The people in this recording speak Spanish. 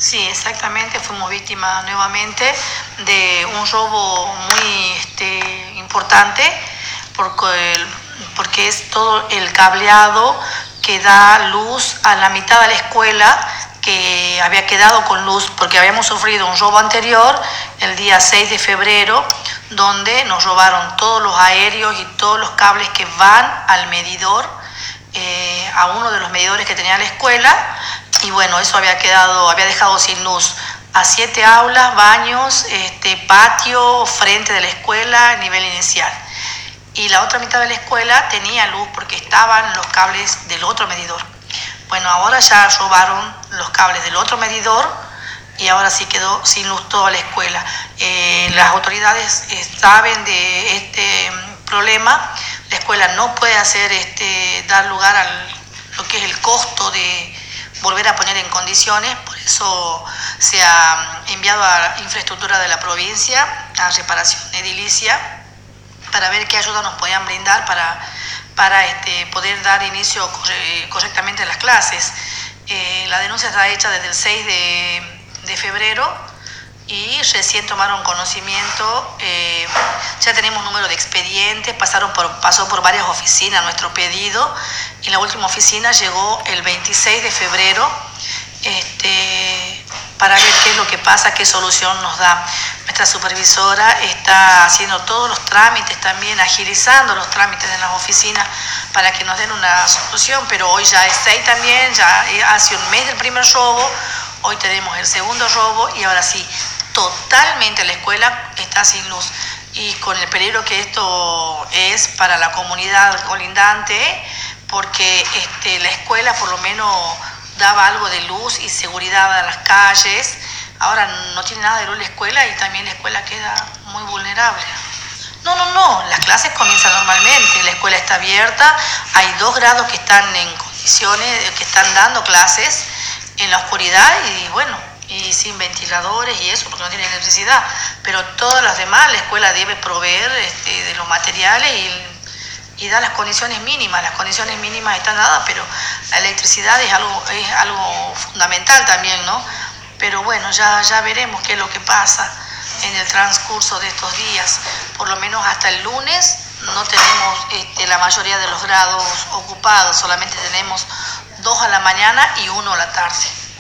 Sí, exactamente, fuimos víctimas nuevamente de un robo muy importante porque es todo el cableado que da luz a la mitad de la escuela que había quedado con luz porque habíamos sufrido un robo anterior el día 6 de febrero donde nos robaron todos los aéreos y todos los cables que van al medidor, a uno de los medidores que tenía la escuela. Y bueno, eso había dejado sin luz a 7 aulas, baños, patio, frente de la escuela, nivel inicial. Y la otra mitad de la escuela tenía luz porque estaban los cables del otro medidor. Bueno, ahora ya robaron los cables del otro medidor y ahora sí quedó sin luz toda la escuela. Las autoridades saben de este problema. La escuela no puede dar lugar a lo que es el costo de volver a poner en condiciones, por eso se ha enviado a infraestructura de la provincia, a reparación edilicia, para ver qué ayuda nos podían brindar para poder dar inicio correctamente a las clases. La denuncia está hecha desde el 6 de febrero y recién tomaron conocimiento. Ya tenemos número de expedientes, pasó por varias oficinas nuestro pedido y la última oficina llegó el 26 de febrero para ver qué es lo que pasa, qué solución nos da. Nuestra supervisora está haciendo todos los trámites también, agilizando los trámites en las oficinas para que nos den una solución, pero hoy ya es 6 también, ya hace un mes del primer robo, hoy tenemos el segundo robo y ahora sí, totalmente la escuela está sin luz y con el peligro que esto es para la comunidad colindante, porque la escuela por lo menos daba algo de luz y seguridad a las calles. Ahora no tiene nada de luz la escuela y también la escuela queda muy vulnerable. No, las clases comienzan normalmente, la escuela está abierta, hay 2 grados que están en condiciones, que están dando clases en la oscuridad y bueno, y sin ventiladores y eso, porque no tiene electricidad, pero todas las demás la escuela debe proveer de los materiales y da las condiciones mínimas están dadas, pero la electricidad es algo fundamental también, ¿no? Pero bueno, ya veremos qué es lo que pasa en el transcurso de estos días. Por lo menos hasta el lunes no tenemos la mayoría de los grados ocupados, solamente tenemos 2 a la mañana y 1 a la tarde.